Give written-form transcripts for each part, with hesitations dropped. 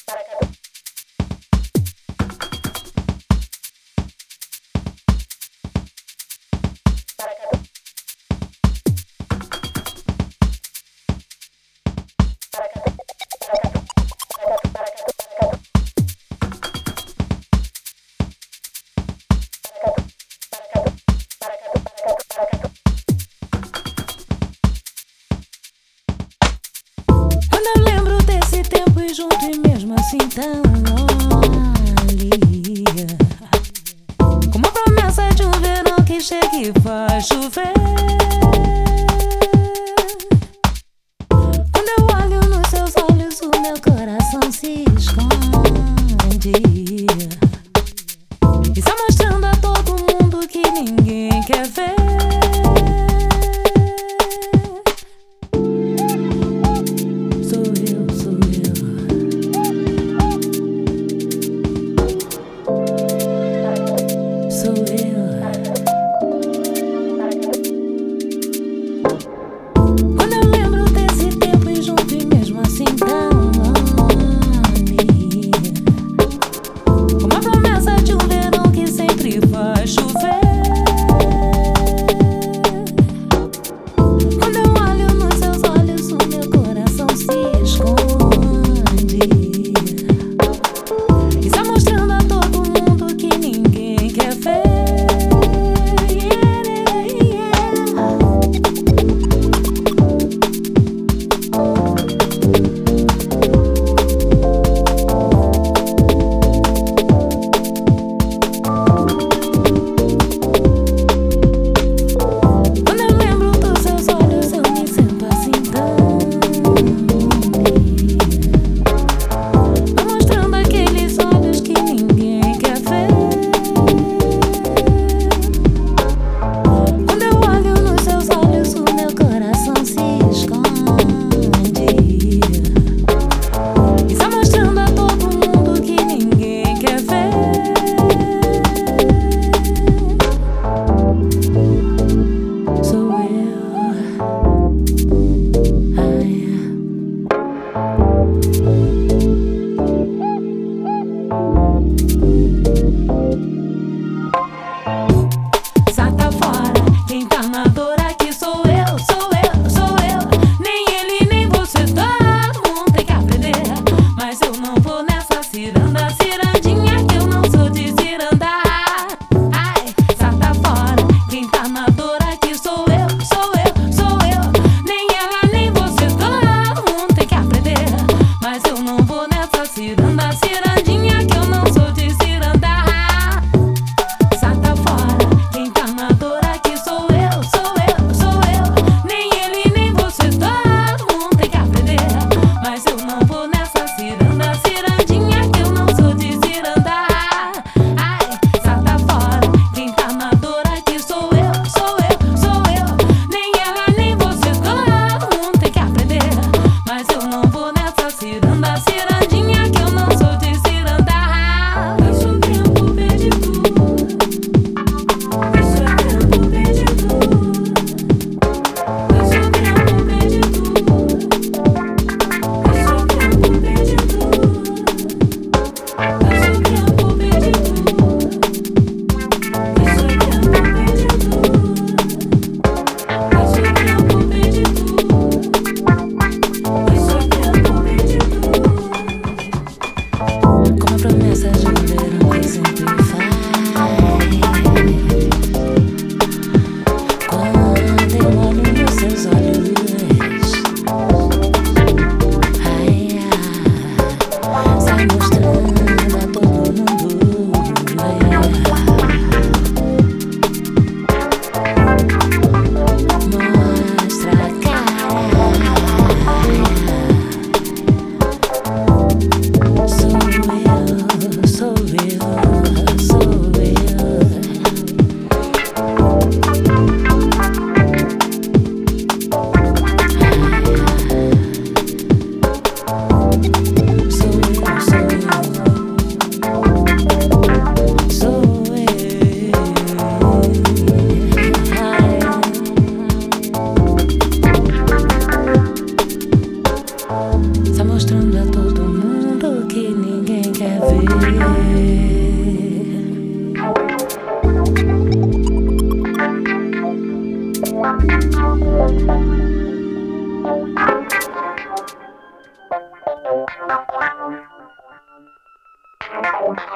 Quando eu lembro desse tempo e junto e mesmo assim tão longe, como a promessa de um verão que chega e faz chover. Quando eu olho nos seus olhos, o meu coração se esconde, está mostrando a todo mundo que ninguém quer ver. Quando eu lembro desse tempo e junto e mesmo assim tão longe, como a promessa de um verão que sempre faz chover. Quando eu olho nos seus olhos, o meu coração se esconde, está mostrando a todo mundo que ninguém quer ver. Salta fora, quem tá na dor aqui sou eu, sou eu, sou eu. Nem ele, nem você, todo mundo tem que aprender. Mas eu não vou nessa ciranda, cirandinha, que eu não sou de cirandar. Ai, salta fora, quem tá na dor aqui sou eu, sou eu, sou eu. Nem ela, nem você, todo mundo tem que aprender. Mas eu não vou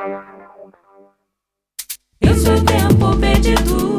Esse é o tempo perdido.